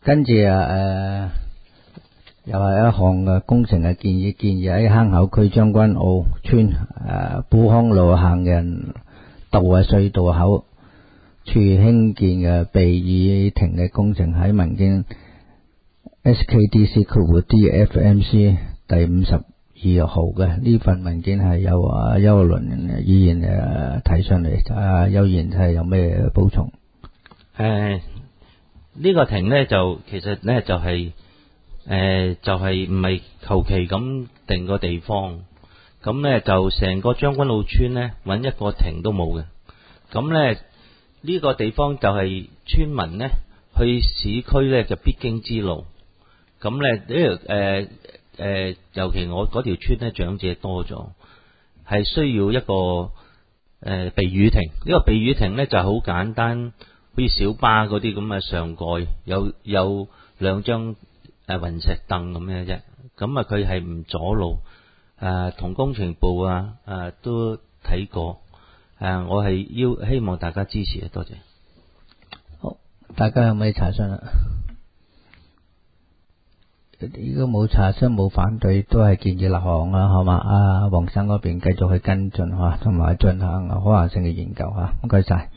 跟住又係一項嘅工程嘅建議喺坑口區將軍澳村寶康路行人道嘅隧道口處興建嘅避雨亭嘅工程，喺文件 SKDC-DFMC 第52號嘅呢份文件係有邱倫議員提上嚟，邱議員係有咩補充？ 呢個亭呢，就其實呢就係唔係求其咁定個地方，咁呢就成個將軍澳村呢揾一個亭都冇嘅，咁呢呢個地方就係村民呢去市區呢就必經之路，咁呢呢條尤其我嗰條村呢長者多咗，係需要一個避雨亭。呢個避雨亭呢就好簡單，好似小巴嗰啲咁嘅上蓋，有兩張雲石凳咁樣啫。咁佢係唔阻路，同工程部都睇過，我係希望大家支持，多謝。 好，大家有咩查詢啊？如果冇查詢冇反對，都係建議立項啦，好嘛？黃生嗰邊繼續去跟進同埋進行可行性嘅研究吓，唔該晒。